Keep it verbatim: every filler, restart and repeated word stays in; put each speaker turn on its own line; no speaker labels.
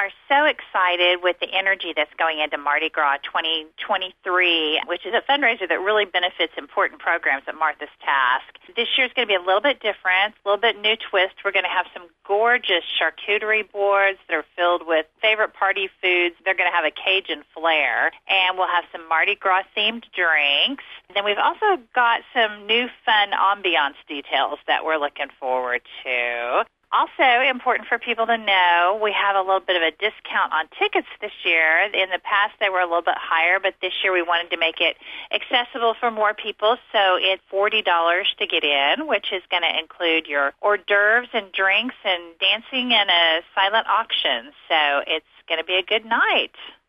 are so excited with the energy that's going into Mardi Gras twenty twenty-three, which is a fundraiser that really benefits important programs at Martha's Task. This year's going to be a little bit different, a little bit new twist. We're going to have some gorgeous charcuterie boards that are filled with favorite party foods. They're going to have a Cajun flair, and we'll have some Mardi Gras-themed drinks. And then we've also got some new fun ambiance details that we're looking forward to. Also, important for people to know, we have a little bit of a discount on tickets this year. In the past, they were a little bit higher, but this year we wanted to make it accessible for more people, so it's forty dollars to get in, which is going to include your hors d'oeuvres and drinks and dancing and a silent auction. So it's going to be a good night.